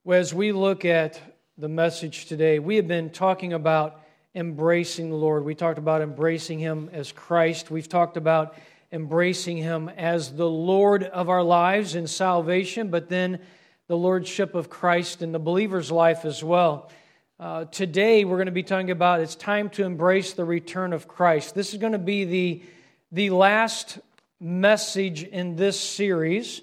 As we look at the message today, we have been talking about embracing the Lord. We talked about embracing Him as Christ. We've talked about embracing Him as the Lord of our lives in salvation, but then the Lordship of Christ in the believer's life as well. Today, we're going to be talking about it's time to embrace the return of Christ. This is going to be the last message in this series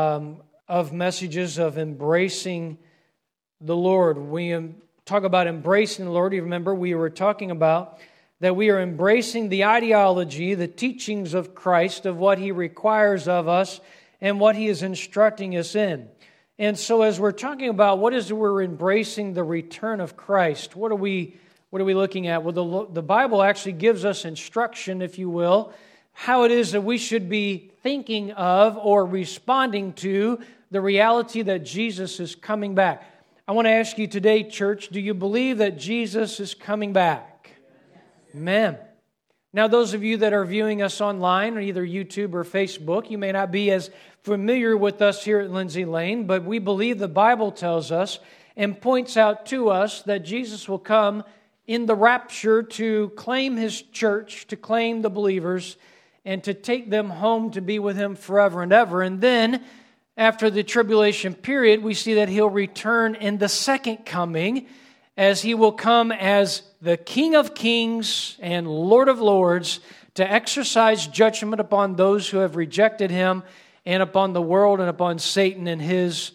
of messages of embracing the Lord. We talk about embracing the Lord. You remember we were talking about that we are embracing the ideology, the teachings of Christ, of what He requires of us and what He is instructing us in. And so as we're talking about we're embracing the return of Christ, what are we looking at? Well, the Bible actually gives us instruction, if you will, how it is that we should be thinking of or responding to the reality that Jesus is coming back. I want to ask you today, church, do you believe that Jesus is coming back? Amen. Now, those of you that are viewing us online on either YouTube or Facebook, you may not be as familiar with us here at Lindsay Lane, but we believe the Bible tells us and points out to us that Jesus will come in the rapture to claim His church, to claim the believers, and to take them home to be with Him forever and ever. And then, after the tribulation period, we see that He'll return in the second coming, as He will come as the King of Kings and Lord of Lords to exercise judgment upon those who have rejected Him and upon the world and upon Satan and his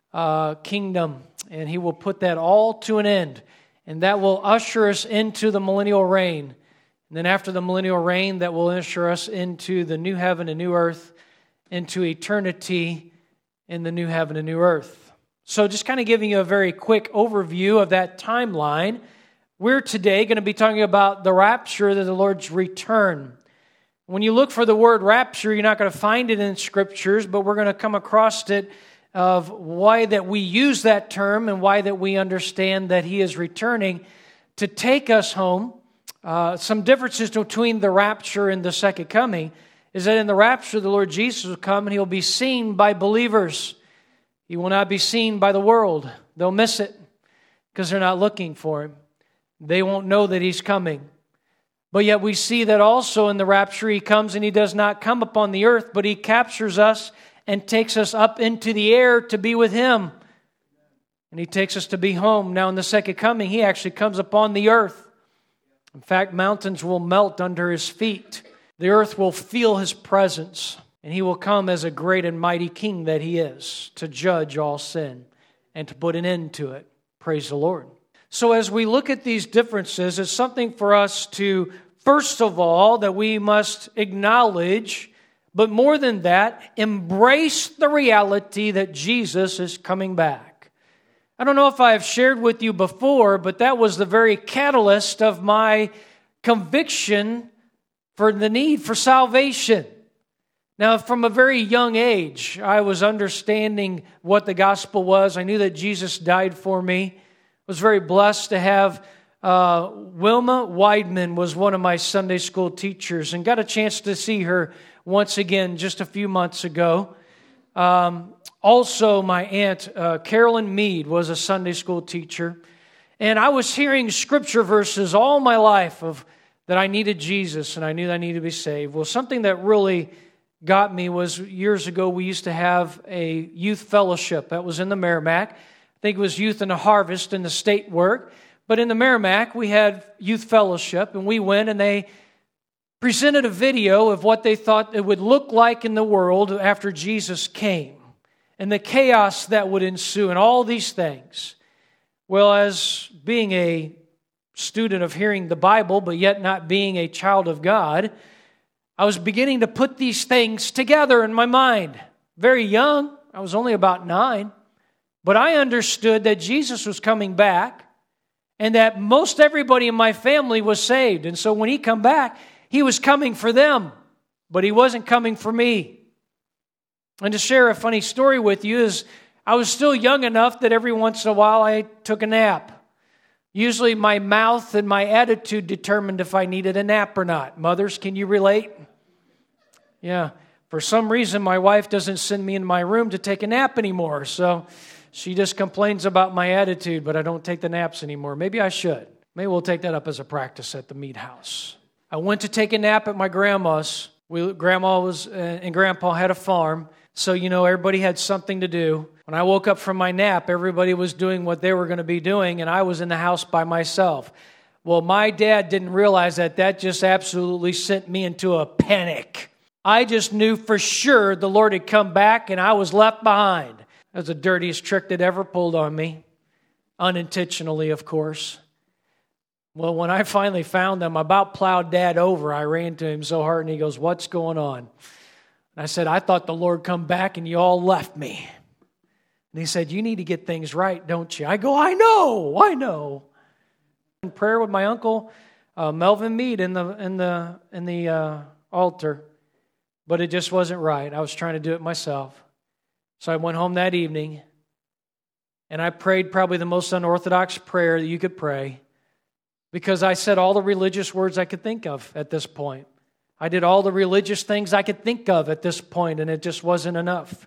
kingdom. And He will put that all to an end. And that will usher us into the millennial reign. And then after the millennial reign, that will usher us into the new heaven and new earth, into eternity in the new heaven and new earth. So just kind of giving you a very quick overview of that timeline, we're today going to be talking about the rapture, the Lord's return. When you look for the word rapture, you're not going to find it in Scriptures, but we're going to come across it of why that we use that term and why that we understand that He is returning to take us home. Some differences between the rapture and the second coming is that in the rapture, the Lord Jesus will come and He'll be seen by believers. He will not be seen by the world. They'll miss it because they're not looking for Him. They won't know that He's coming. But yet we see that also in the rapture He comes and He does not come upon the earth, but He captures us and takes us up into the air to be with Him. And He takes us to be home. Now in the second coming, He actually comes upon the earth. In fact, mountains will melt under His feet. The earth will feel His presence. And He will come as a great and mighty King that He is, to judge all sin and to put an end to it. Praise the Lord. So as we look at these differences, it's something for us to, first of all, that we must acknowledge, but more than that, embrace the reality that Jesus is coming back. I don't know if I've shared with you before, but that was the very catalyst of my conviction for the need for salvation. Now, from a very young age, I was understanding what the gospel was. I knew that Jesus died for me. I was very blessed to have Wilma Weidman was one of my Sunday school teachers, and got a chance to see her once again just a few months ago. Also, my aunt, Carolyn Mead, was a Sunday school teacher. And I was hearing scripture verses all my life of that I needed Jesus and I knew that I needed to be saved. Well, something that really got me was years ago we used to have a youth fellowship that was in the Merrimack. I think it was Youth in the Harvest in the state work. But in the Merrimack, we had youth fellowship, and we went and they presented a video of what they thought it would look like in the world after Jesus came and the chaos that would ensue and all these things. Well, as being a student of hearing the Bible, but yet not being a child of God, I was beginning to put these things together in my mind. Very young, I was only about 9, but I understood that Jesus was coming back and that most everybody in my family was saved. And so when He come back, He was coming for them, but He wasn't coming for me. And to share a funny story with you is I was still young enough that every once in a while I took a nap. Usually my mouth and my attitude determined if I needed a nap or not. Mothers, can you relate? Yeah. For some reason, my wife doesn't send me in my room to take a nap anymore. So She just complains about my attitude, but I don't take the naps anymore. Maybe I should. Maybe we'll take that up as a practice at the meat house. I went to take a nap at my grandma's. Grandma was and Grandpa had a farm, so everybody had something to do. When I woke up from my nap, everybody was doing what they were going to be doing, and I was in the house by myself. Well, my dad didn't realize that just absolutely sent me into a panic. I just knew for sure the Lord had come back and I was left behind. That was the dirtiest trick that ever pulled on me. Unintentionally, of course. Well, when I finally found them, I about plowed Dad over. I ran to him so hard and he goes, "What's going on?" And I said, "I thought the Lord come back and you all left me." And he said, "You need to get things right, don't you?" I go, I know. In prayer with my uncle Melvin Mead in the altar, but it just wasn't right. I was trying to do it myself. So I went home that evening, and I prayed probably the most unorthodox prayer that you could pray, because I said all the religious words I could think of at this point. I did all the religious things I could think of at this point, and it just wasn't enough.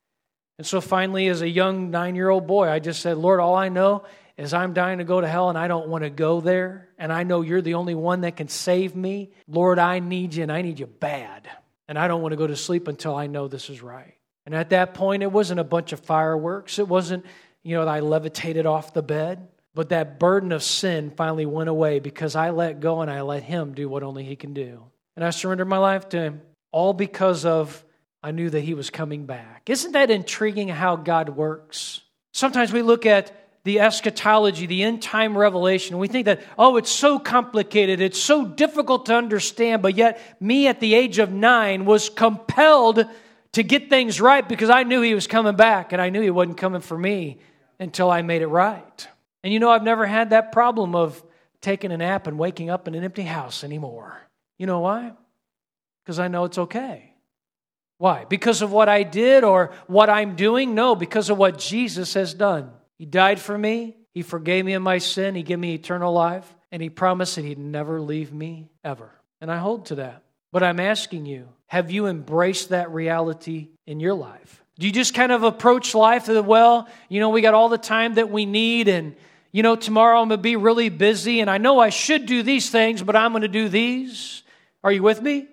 And so finally, as a young 9-year-old boy, I just said, "Lord, all I know is I'm dying to go to hell, and I don't want to go there. And I know you're the only one that can save me. Lord, I need you, and I need you bad. And I don't want to go to sleep until I know this is right." And at that point, it wasn't a bunch of fireworks. It wasn't, that I levitated off the bed. But that burden of sin finally went away because I let go and I let Him do what only He can do. And I surrendered my life to Him, all because I knew that He was coming back. Isn't that intriguing how God works? Sometimes we look at the eschatology, the end-time revelation, and we think that, it's so complicated, it's so difficult to understand, but yet me at the age of 9 was compelled to get things right because I knew He was coming back, and I knew He wasn't coming for me until I made it right. And I've never had that problem of taking a nap and waking up in an empty house anymore. You know why? Because I know it's okay. Why? Because of what I did or what I'm doing? No, because of what Jesus has done. He died for me. He forgave me of my sin. He gave me eternal life. And He promised that He'd never leave me ever. And I hold to that. But I'm asking you, have you embraced that reality in your life? Do you just kind of approach life that, we got all the time that we need, and, tomorrow I'm going to be really busy, and I know I should do these things, but I'm going to do these? Are you with me?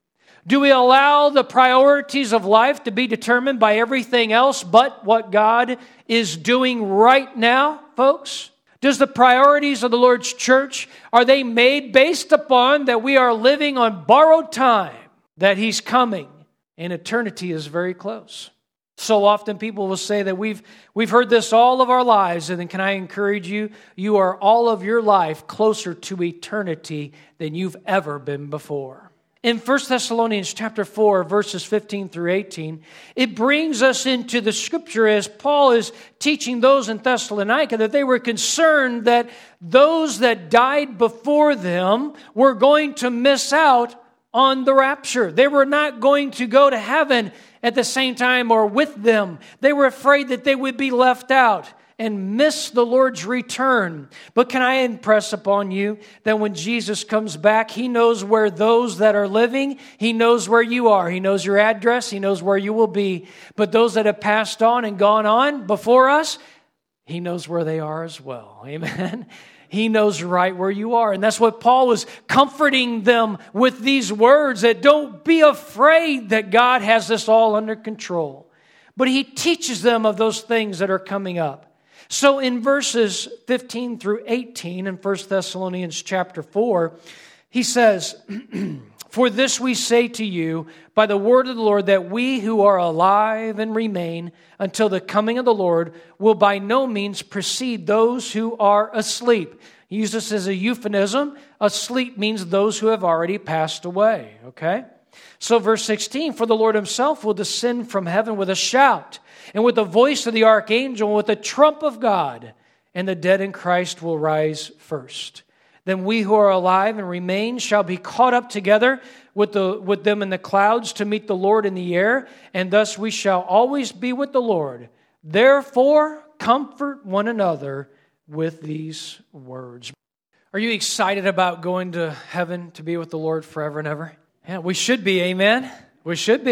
Do we allow the priorities of life to be determined by everything else but what God is doing right now, folks? Does the priorities of the Lord's church, are they made based upon that we are living on borrowed time, that He's coming, and eternity is very close? So often people will say that we've heard this all of our lives, and then can I encourage you, you are all of your life closer to eternity than you've ever been before. In 1 Thessalonians chapter 4, verses 15 through 18, it brings us into the Scripture as Paul is teaching those in Thessalonica that they were concerned that those that died before them were going to miss out on the rapture. They were not going to go to heaven at the same time or with them. They were afraid that they would be left out and miss the Lord's return. But can I impress upon you that when Jesus comes back, He knows where those that are living, He knows where you are. He knows your address. He knows where you will be. But those that have passed on and gone on before us, He knows where they are as well. Amen. He knows right where you are. And that's what Paul was comforting them with these words, that don't be afraid that God has this all under control. But He teaches them of those things that are coming up. So in verses 15 through 18 in 1 Thessalonians chapter 4, he says, "For this we say to you by the word of the Lord, that we who are alive and remain until the coming of the Lord will by no means precede those who are asleep." He uses this as a euphemism. Asleep means those who have already passed away, okay? So verse 16, "For the Lord Himself will descend from heaven with a shout, and with the voice of the archangel, and with the trump of God, and the dead in Christ will rise first. Then we who are alive and remain shall be caught up together with them in the clouds to meet the Lord in the air, and thus we shall always be with the Lord. Therefore, comfort one another with these words." Are you excited about going to heaven to be with the Lord forever and ever? Yeah, we should be, amen? We should be.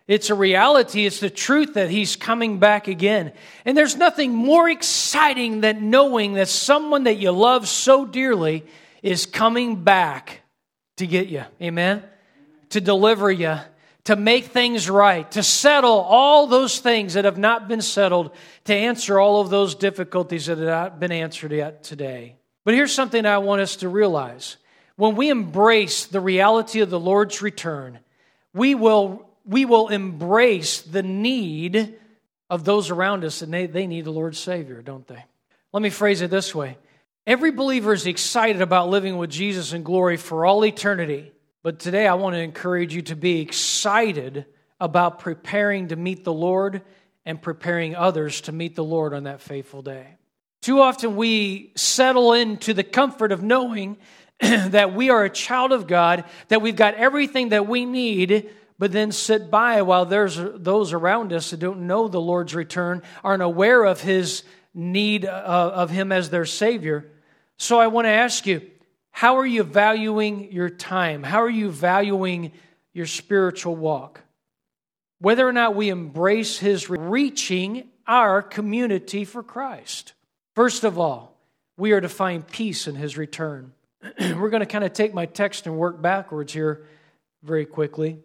It's a reality. It's the truth that He's coming back again. And there's nothing more exciting than knowing that someone that you love so dearly is coming back to get you. Amen? To deliver you, to make things right, to settle all those things that have not been settled, to answer all of those difficulties that have not been answered yet today. But here's something I want us to realize. When we embrace the reality of the Lord's return, we will embrace the need of those around us, and they need the Lord's Savior, don't they? Let me phrase it this way. Every believer is excited about living with Jesus in glory for all eternity. But today I want to encourage you to be excited about preparing to meet the Lord and preparing others to meet the Lord on that faithful day. Too often we settle into the comfort of knowing that we are a child of God, that we've got everything that we need, but then sit by while there's those around us that don't know the Lord's return, aren't aware of His need of Him as their Savior. So I want to ask you, how are you valuing your time? How are you valuing your spiritual walk? Whether or not we embrace His reaching our community for Christ. First of all, we are to find peace in His return. We're going to kind of take my text and work backwards here very quickly.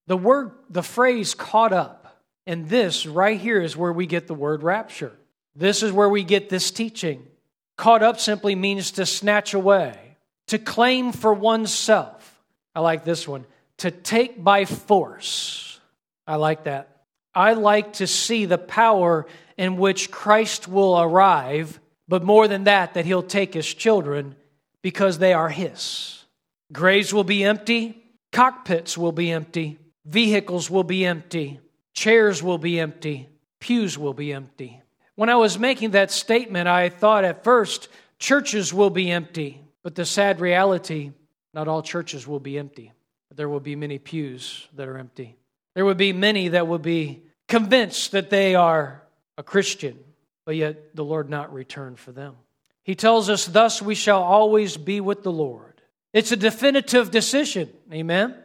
The phrase caught up, and this right here is where we get the word rapture. This is where we get this teaching. Caught up simply means to snatch away. To claim for oneself. I like this one. To take by force. I like that. I like to see the power in which Christ will arrive, but more than that He'll take His children because they are His. Graves will be empty. Cockpits will be empty. Vehicles will be empty. Chairs will be empty. Pews will be empty. When I was making that statement, I thought at first, churches will be empty. But the sad reality, not all churches will be empty. There will be many pews that are empty. There will be many that will be convinced that they are a Christian, but yet the Lord not return for them. He tells us, thus we shall always be with the Lord. It's a definitive decision. Amen?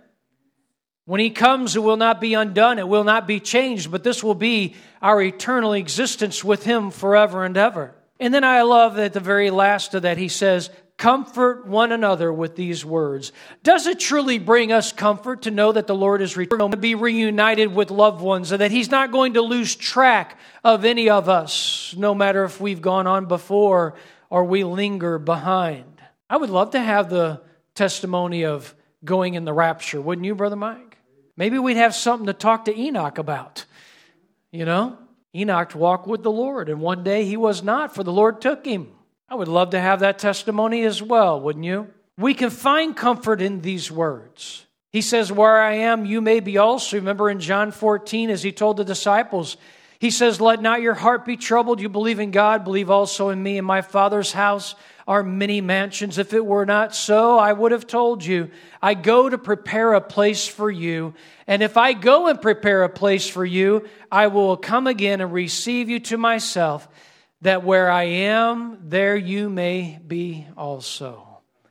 When He comes, it will not be undone. It will not be changed, but this will be our eternal existence with Him forever and ever. And then I love that at the very last of that He says, comfort one another with these words. Does it truly bring us comfort to know that the Lord is returning, to be reunited with loved ones, and that He's not going to lose track of any of us, no matter if we've gone on before or we linger behind? I would love to have the testimony of going in the rapture, wouldn't you, Brother Mike? Maybe we'd have something to talk to Enoch about. You know, Enoch walked with the Lord, and one day he was not, for the Lord took him. I would love to have that testimony as well, wouldn't you? We can find comfort in these words. He says, where I am, you may be also. Remember in John 14, as He told the disciples, He says, let not your heart be troubled. You believe in God, believe also in me. In my Father's house are many mansions. If it were not so, I would have told you. I go to prepare a place for you. And if I go and prepare a place for you, I will come again and receive you to myself, that where I am, there you may be also.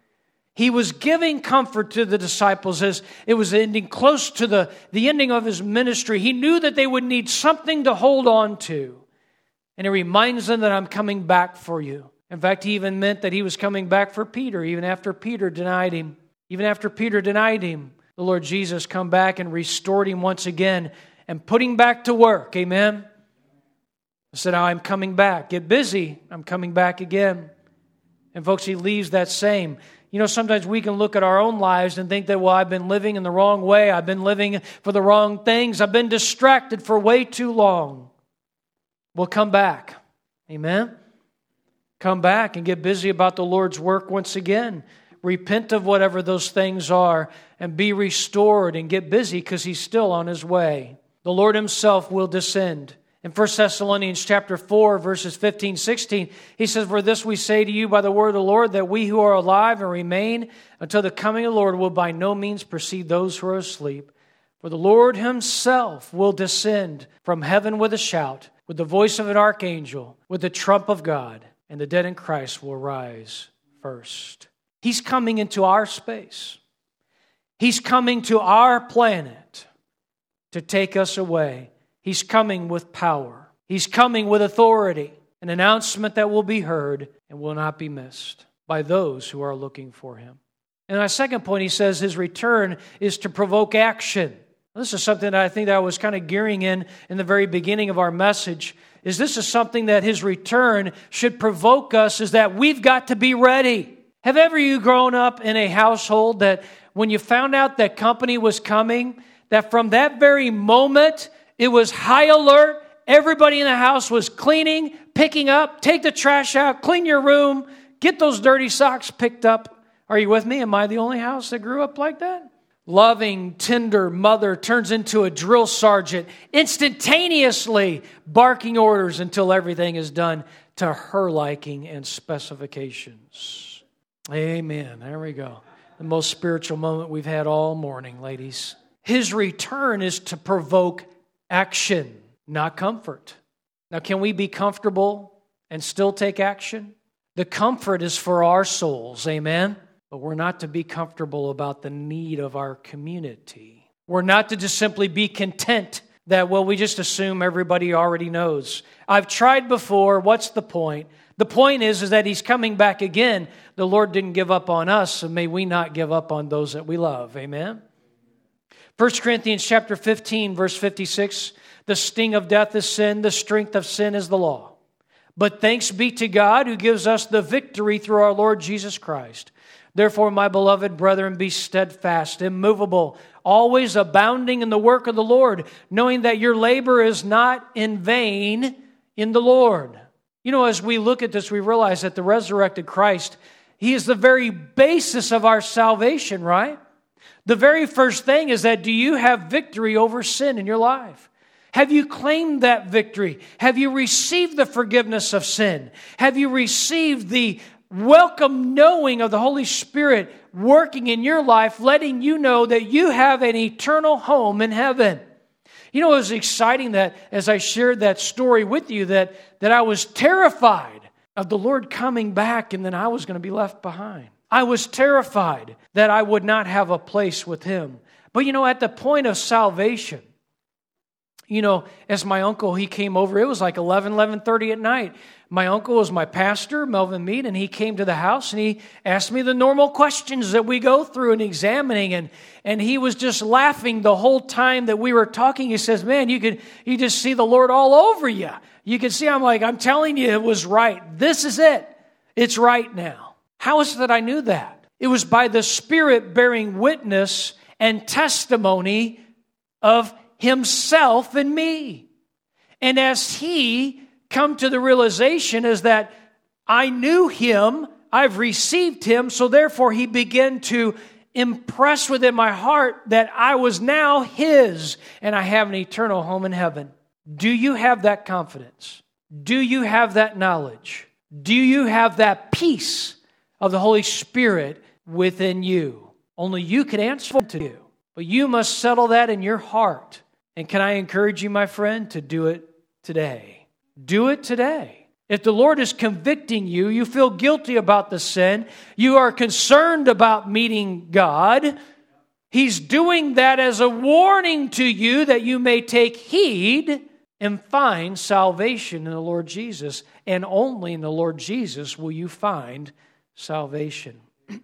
He was giving comfort to the disciples as it was ending close to the ending of His ministry. He knew that they would need something to hold on to. And He reminds them that I'm coming back for you. In fact, He even meant that He was coming back for Peter, even after Peter denied Him. Even after Peter denied Him, the Lord Jesus come back and restored him once again and put him back to work. Amen? I said, I'm coming back. Get busy. I'm coming back again. And folks, He leaves that same. You know, sometimes we can look at our own lives and think that, well, I've been living in the wrong way. I've been living for the wrong things. I've been distracted for way too long. Well, come back. Amen? Come back and get busy about the Lord's work once again. Repent of whatever those things are and be restored and get busy because He's still on His way. The Lord Himself will descend. In 1 Thessalonians chapter 4, verses 15, 16, He says, for this we say to you by the word of the Lord, that we who are alive and remain until the coming of the Lord will by no means precede those who are asleep. For the Lord Himself will descend from heaven with a shout, with the voice of an archangel, with the trump of God, and the dead in Christ will rise first. He's coming into our space. He's coming to our planet. to take us away. He's coming with power. He's coming with authority. An announcement that will be heard and will not be missed by those who are looking for Him. And my second point, he says His return is to provoke action. This is something that I think that I was kind of gearing in the very beginning of our message. This is something that His return should provoke us, is that we've got to be ready. Have ever you grown up in a household that when you found out that company was coming, that from that very moment, it was high alert, everybody in the house was cleaning, picking up, take the trash out, clean your room, get those dirty socks picked up. Are you with me? Am I the only house that grew up like that? Loving, tender mother turns into a drill sergeant, instantaneously barking orders until everything is done to her liking and specifications. Amen. There we go. The most spiritual moment we've had all morning, ladies. His return is to provoke action, not comfort. Now, can we be comfortable and still take action? The comfort is for our souls, amen? But we're not to be comfortable about the need of our community. We're not to just simply be content that, well, we just assume everybody already knows. I've tried before, what's the point? The point is that He's coming back again. The Lord didn't give up on us, so may we not give up on those that we love, amen? 1 Corinthians chapter 15, verse 56, the sting of death is sin, the strength of sin is the law. But thanks be to God who gives us the victory through our Lord Jesus Christ. Therefore, my beloved brethren, be steadfast, immovable, always abounding in the work of the Lord, knowing that your labor is not in vain in the Lord. You know, as we look at this, we realize that the resurrected Christ, He is the very basis of our salvation, right? The very first thing is that, do you have victory over sin in your life? Have you claimed that victory? Have you received the forgiveness of sin? Have you received the welcome knowing of the Holy Spirit working in your life, letting you know that you have an eternal home in heaven? You know, it was exciting that as I shared that story with you, that I was terrified of the Lord coming back and then I was going to be left behind. I was terrified that I would not have a place with Him. But you know, at the point of salvation, you know, as my uncle, he came over, it was like 11:30 at night. My uncle was my pastor, Melvin Mead, and he came to the house and he asked me the normal questions that we go through in examining, and he was just laughing the whole time that we were talking. He says, man, you just see the Lord all over you. You can see, I'm telling you, it was right. This is it. It's right now. How is it that I knew that? It was by the Spirit bearing witness and testimony of Himself and me. And as He come to the realization is that I knew Him, I've received Him, so therefore He began to impress within my heart that I was now His and I have an eternal home in heaven. Do you have that confidence? Do you have that knowledge? Do you have that peace of the Holy Spirit within you? Only you can answer to you. But you must settle that in your heart. And can I encourage you, my friend, to do it today? Do it today. If the Lord is convicting you, you feel guilty about the sin, you are concerned about meeting God, He's doing that as a warning to you that you may take heed and find salvation in the Lord Jesus. And only in the Lord Jesus will you find salvation.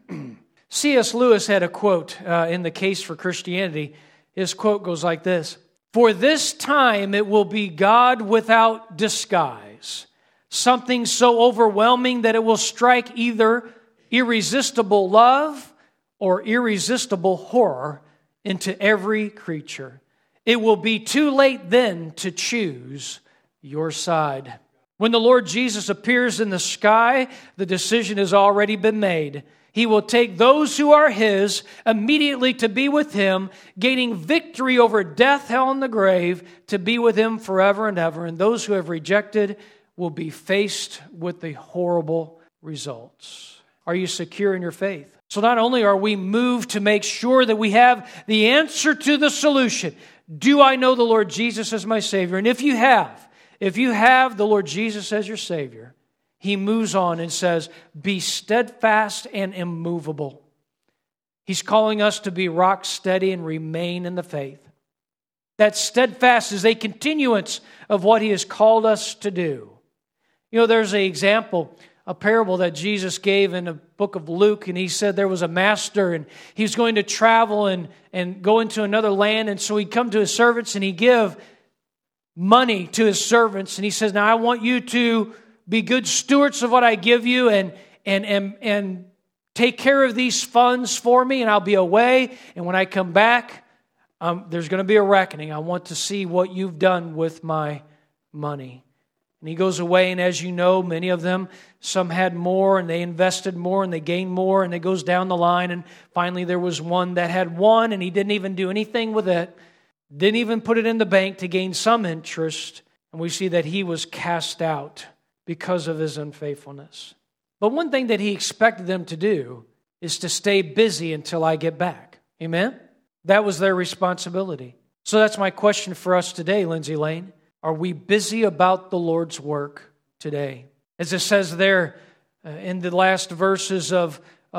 C.S. Lewis had a quote in The Case for Christianity. His quote goes like this: "For this time it will be God without disguise, something so overwhelming that it will strike either irresistible love or irresistible horror into every creature. It will be too late then to choose your side. When the Lord Jesus appears in the sky, the decision has already been made. He will take those who are His immediately to be with Him, gaining victory over death, hell, and the grave, to be with Him forever and ever. And those who have rejected will be faced with the horrible results." Are you secure in your faith? So not only are we moved to make sure that we have the answer to the solution, do I know the Lord Jesus as my Savior? And if you have the Lord Jesus as your Savior, He moves on and says, be steadfast and immovable. He's calling us to be rock steady and remain in the faith. That steadfast is a continuance of what He has called us to do. You know, there's an example, a parable that Jesus gave in the book of Luke, and He said there was a master, and he was going to travel and go into another land, and so he'd come to his servants, and he'd give money to his servants, and he says, now I want you to be good stewards of what I give you, and take care of these funds for me, and I'll be away, and when I come back, there's going to be a reckoning. I want to see what you've done with my money. And he goes away, and as you know, many of them, some had more, and they invested more, and they gained more, and it goes down the line, and finally there was one that had one, and he didn't even do anything with it, didn't even put it in the bank to gain some interest, and we see that he was cast out because of his unfaithfulness. But one thing that he expected them to do is to stay busy until I get back. Amen? That was their responsibility. So that's my question for us today, Lindsay Lane. Are we busy about the Lord's work today? As it says there in the last verses of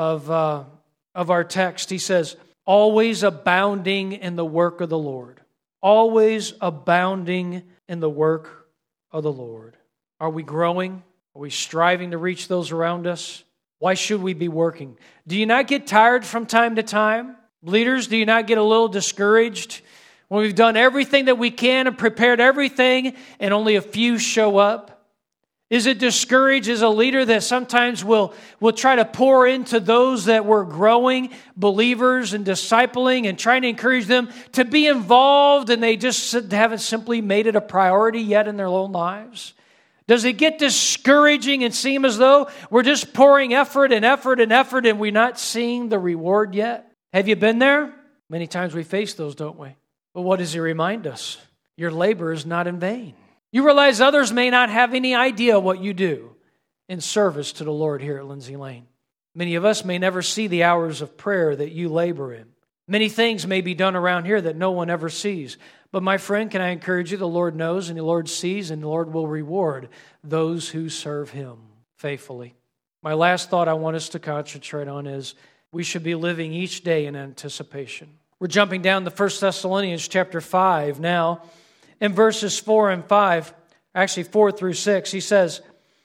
our text, he says, always abounding in the work of the Lord. Always abounding in the work of the Lord. Are we growing? Are we striving to reach those around us? Why should we be working? Do you not get tired from time to time? Leaders, do you not get a little discouraged when we've done everything that we can and prepared everything and only a few show up? Is it discouraged as a leader that sometimes we'll try to pour into those that we're growing, believers and discipling, and trying to encourage them to be involved, and they just haven't simply made it a priority yet in their own lives? Does it get discouraging and seem as though we're just pouring effort and we're not seeing the reward yet? Have you been there? Many times we face those, don't we? But what does He remind us? Your labor is not in vain. You realize others may not have any idea what you do in service to the Lord here at Lindsay Lane. Many of us may never see the hours of prayer that you labor in. Many things may be done around here that no one ever sees. But my friend, can I encourage you, the Lord knows and the Lord sees, and the Lord will reward those who serve Him faithfully. My last thought I want us to concentrate on is we should be living each day in anticipation. We're jumping down to 1 Thessalonians chapter 5 now. In verses 4 and 5, actually 4 through 6, he says,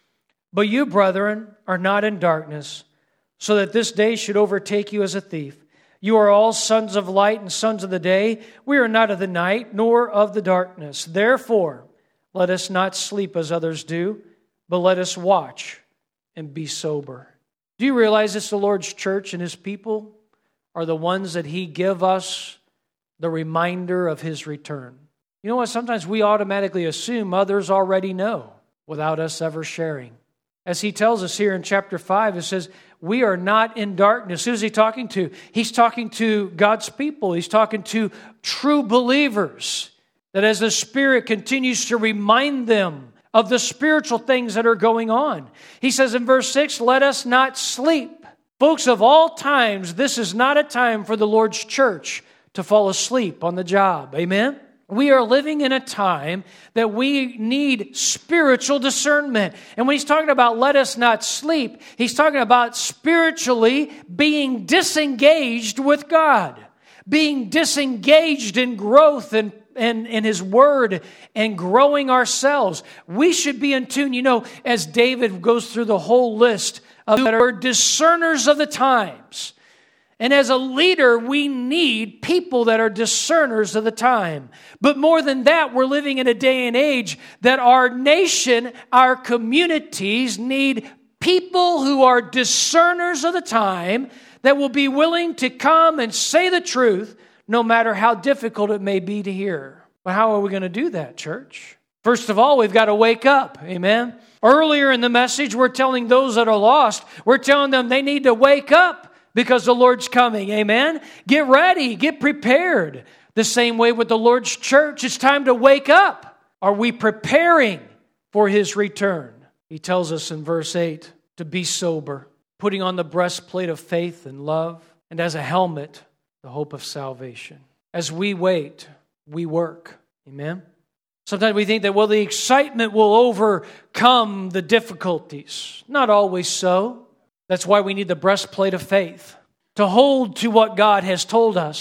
but you, brethren, are not in darkness, so that this day should overtake you as a thief. You are all sons of light and sons of the day. We are not of the night, nor of the darkness. Therefore, let us not sleep as others do, but let us watch and be sober. Do you realize it's the Lord's church and His people are the ones that He give us the reminder of His return? You know what? Sometimes we automatically assume others already know without us ever sharing. As He tells us here in chapter 5, it says, we are not in darkness. Who is He talking to? He's talking to God's people. He's talking to true believers. That as the Spirit continues to remind them of the spiritual things that are going on. He says in verse 6, let us not sleep. Folks, of all times, this is not a time for the Lord's church to fall asleep on the job. Amen? We are living in a time that we need spiritual discernment. And when He's talking about let us not sleep, He's talking about spiritually being disengaged with God, being disengaged in growth and in His Word and growing ourselves. We should be in tune. You know, as David goes through the whole list of that are discerners of the times. And as a leader, we need people that are discerners of the time. But more than that, we're living in a day and age that our nation, our communities need people who are discerners of the time that will be willing to come and say the truth no matter how difficult it may be to hear. But how are we going to do that, church? First of all, we've got to wake up. Amen. Earlier in the message, we're telling those that are lost, we're telling them they need to wake up. Because the Lord's coming, amen? Get ready, get prepared. The same way with the Lord's church, it's time to wake up. Are we preparing for His return? He tells us in verse 8 to be sober, putting on the breastplate of faith and love, and as a helmet, the hope of salvation. As we wait, we work, amen? Sometimes we think that, well, the excitement will overcome the difficulties. Not always so. That's why we need the breastplate of faith to hold to what God has told us.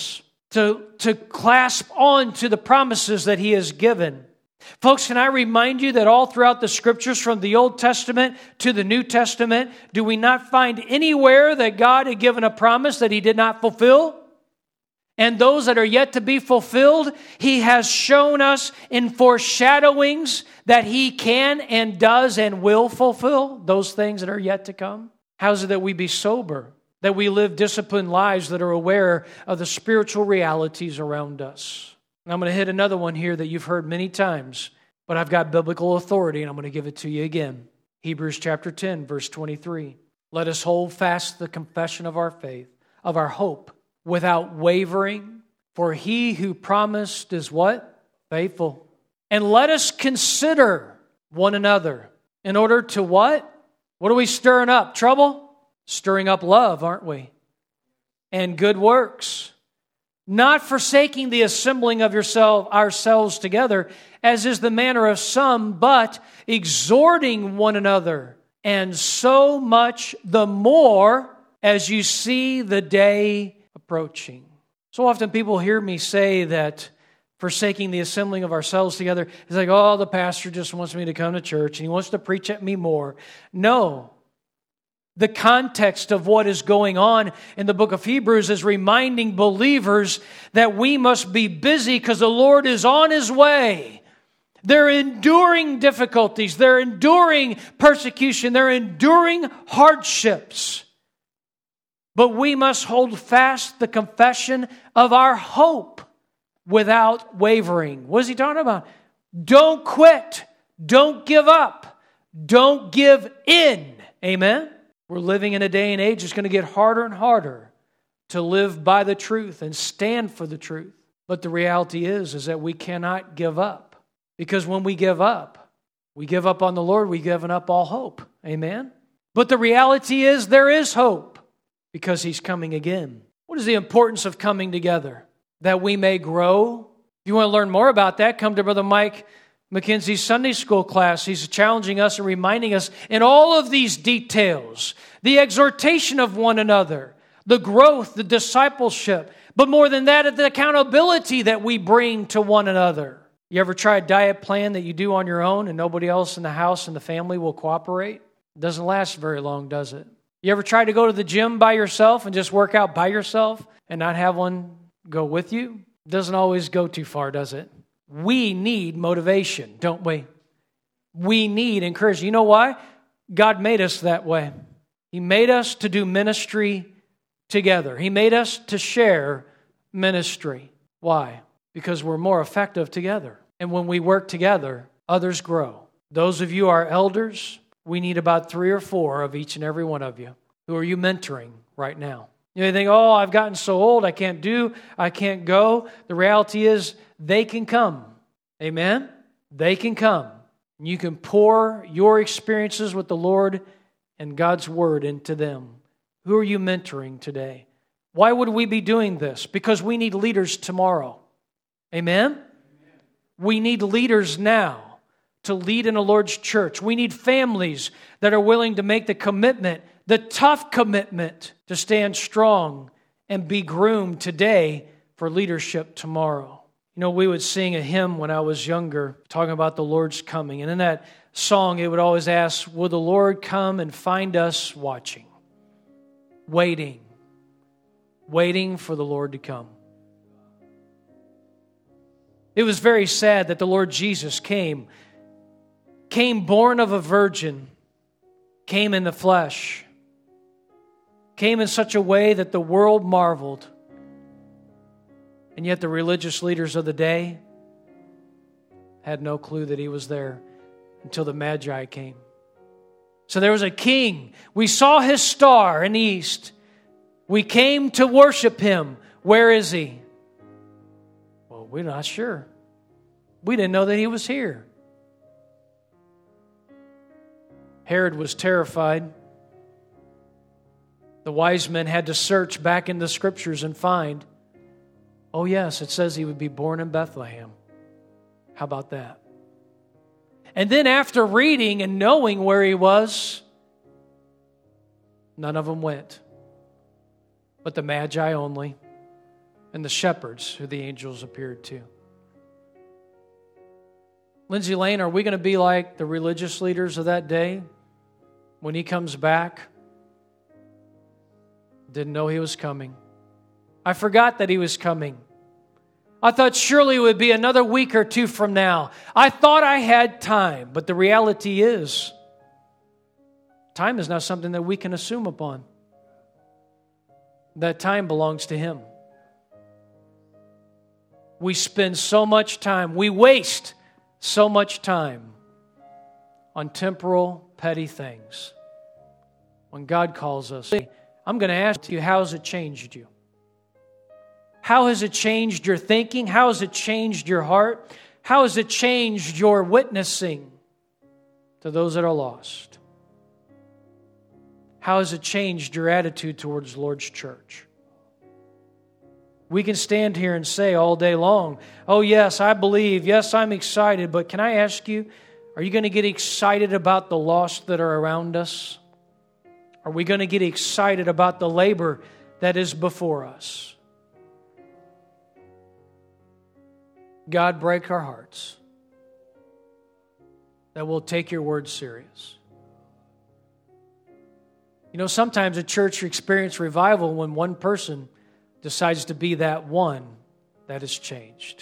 to clasp on to the promises that He has given. Folks, can I remind you that all throughout the Scriptures, from the Old Testament to the New Testament, do we not find anywhere that God had given a promise that He did not fulfill? And those that are yet to be fulfilled, He has shown us in foreshadowings that He can and does and will fulfill those things that are yet to come. How is it that we be sober, that we live disciplined lives that are aware of the spiritual realities around us? And I'm going to hit another one here that you've heard many times, but I've got biblical authority and I'm going to give it to you again. Hebrews chapter 10, verse 23. Let us hold fast the confession of our faith, of our hope, without wavering, for He who promised is what? Faithful. And let us consider one another in order to what? What are we stirring up? Trouble? Stirring up love, aren't we? And good works. Not forsaking the assembling of ourselves together, as is the manner of some, but exhorting one another, and so much the more as you see the day approaching. So often people hear me say that forsaking the assembling of ourselves together is like, oh, the pastor just wants me to come to church and he wants to preach at me more. No. The context of what is going on in the book of Hebrews is reminding believers that we must be busy because the Lord is on His way. They're enduring difficulties. They're enduring persecution. They're enduring hardships. But we must hold fast the confession of our hope without wavering. What is he talking about? Don't quit. Don't give up. Don't give in. Amen? We're living in a day and age that's going to get harder and harder to live by the truth and stand for the truth. But the reality is that we cannot give up. Because when we give up on the Lord, we've given up all hope. Amen? But the reality is there is hope. Because He's coming again. What is the importance of coming together? That we may grow. If you want to learn more about that, come to Brother Mike McKenzie's Sunday school class. He's challenging us and reminding us in all of these details, the exhortation of one another, the growth, the discipleship, but more than that, the accountability that we bring to one another. You ever try a diet plan that you do on your own and nobody else in the house and the family will cooperate? It doesn't last very long, does it? You ever try to go to the gym by yourself and just work out by yourself and not have one go with you? It doesn't always go too far, does it? We need motivation, don't we? We need encouragement. You know why? God made us that way. He made us to do ministry together. He made us to share ministry. Why? Because we're more effective together. And when we work together, others grow. Those of you who are elders, we need about 3 or 4 of each and every one of you. Who are you mentoring right now? You think, oh, I've gotten so old, I can't go. The reality is they can come. Amen? They can come. And you can pour your experiences with the Lord and God's Word into them. Who are you mentoring today? Why would we be doing this? Because we need leaders tomorrow. Amen? We need leaders now to lead in the Lord's church. We need families that are willing to make the commitment, the tough commitment, to stand strong and be groomed today for leadership tomorrow. You know, we would sing a hymn when I was younger talking about the Lord's coming. And in that song, it would always ask, will the Lord come and find us watching? Waiting for the Lord to come. It was very sad that the Lord Jesus came born of a virgin, came in the flesh, came in such a way that the world marveled. And yet the religious leaders of the day had no clue that He was there until the Magi came. So there was a king. We saw His star in the east. We came to worship Him. Where is He? Well, we're not sure. We didn't know that He was here. Herod was terrified. The wise men had to search back in the Scriptures and find, oh yes, it says He would be born in Bethlehem. How about that? And then after reading and knowing where He was, none of them went. But the Magi only. and the shepherds who the angels appeared to. Lindsay Lane, are we going to be like the religious leaders of that day when He comes back? Didn't know He was coming. I forgot that He was coming. I thought surely it would be another week or two from now. I thought I had time, but the reality is, time is not something that we can assume upon. That time belongs to Him. We spend so much time, we waste so much time on temporal, petty things. When God calls us, I'm going to ask you, how has it changed you? How has it changed your thinking? How has it changed your heart? How has it changed your witnessing to those that are lost? How has it changed your attitude towards the Lord's church? We can stand here and say all day long, oh yes, I believe, yes, I'm excited, but can I ask you, are you going to get excited about the lost that are around us? Are we going to get excited about the labor that is before us? God, break our hearts that we'll take your word serious. You know, sometimes a church experiences revival when one person decides to be that one that is changed.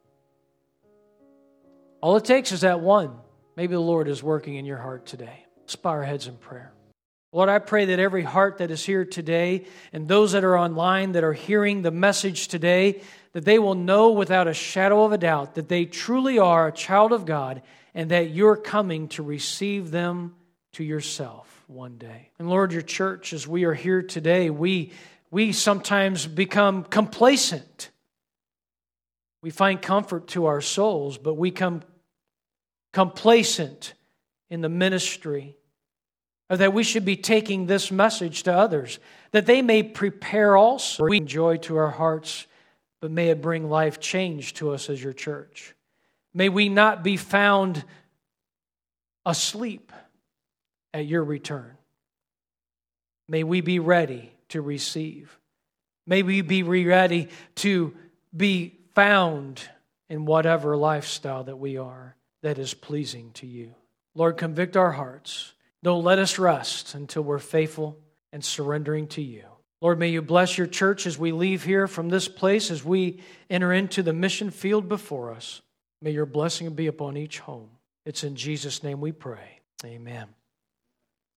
All it takes is that one. Maybe the Lord is working in your heart today. Let's bow our heads in prayer. Lord, I pray that every heart that is here today and those that are online that are hearing the message today, that they will know without a shadow of a doubt that they truly are a child of God and that you're coming to receive them to yourself one day. And Lord, your church, as we are here today, we sometimes become complacent. We find comfort to our souls, but we come complacent in the ministry, or that we should be taking this message to others, that they may prepare also. We bring joy to our hearts, but may it bring life change to us as your church. May we not be found asleep at your return. May we be ready to receive. May we be ready to be found in whatever lifestyle that we are that is pleasing to you. Lord, convict our hearts. Don't let us rest until we're faithful and surrendering to you. Lord, may you bless your church as we leave here from this place, as we enter into the mission field before us. May your blessing be upon each home. It's in Jesus' name we pray. Amen.